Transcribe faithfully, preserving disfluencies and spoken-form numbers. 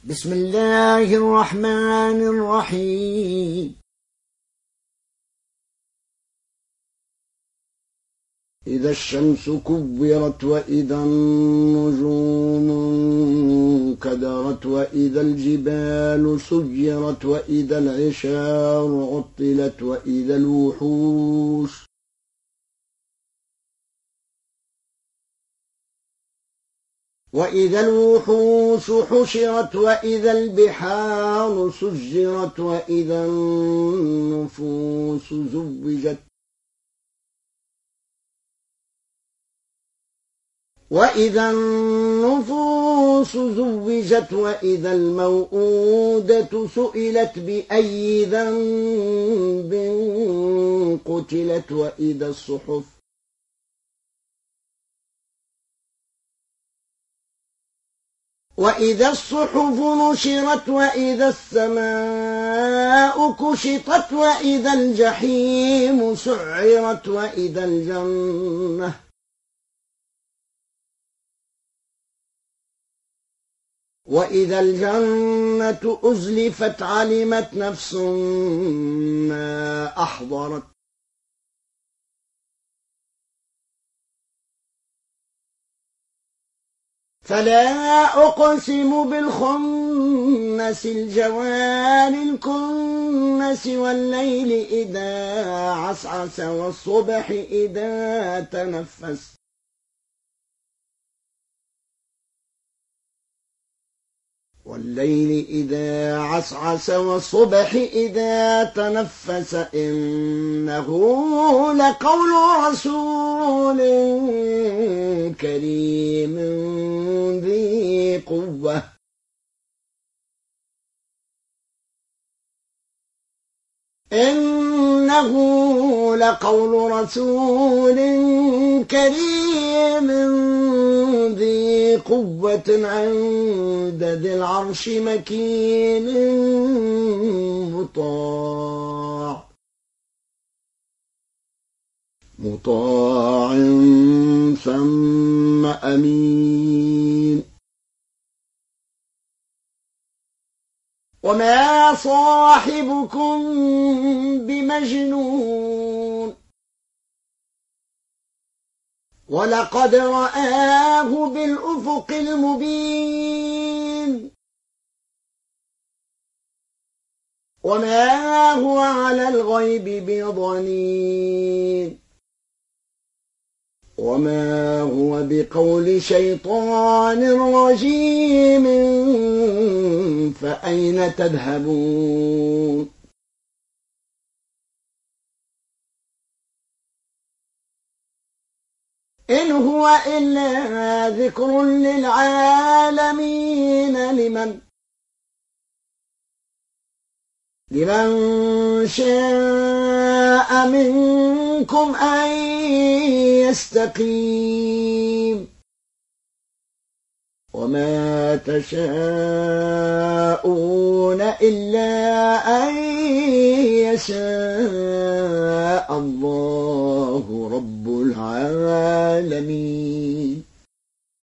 بسم الله الرحمن الرحيم. إذا الشمس كورت وإذا النجوم انكدرت وإذا الجبال سيرت وإذا العشار عطلت وإذا الوحوش وإذا الوحوش حشرت وإذا البحار سجرت وإذا النفوس زوجت وإذا النفوس زوجت وإذا الموءودة سئلت بأي ذنب قتلت وإذا الصحف وإذا الصحف نشرت وإذا السماء كشطت وإذا الجحيم سعرت وإذا الجنة وإذا الجنة أزلفت علمت نفس ما أحضرت فلا أقسم بالخنس الجوار الكنس والليل إذا عسعس والصبح إذا تنفس والليل إذا عسعس والصبح إذا تنفس إنه لقول رسول كريم ذي قوة إنه لقول رسول كريم ذي قوة عند ذي العرش مكين مطاع مطاع ثم أمين وما صاحبكم بمجنون ولقد رآه بالأفق المبين وما هو على الغيب بضنين وما هو بقول شيطان رجيم فأين تذهبون إن هو إلا ذكر للعالمين لمن لمن شاء منكم أن يستقيم وما تشاءون إلا أن يشاء الله رب العالمين.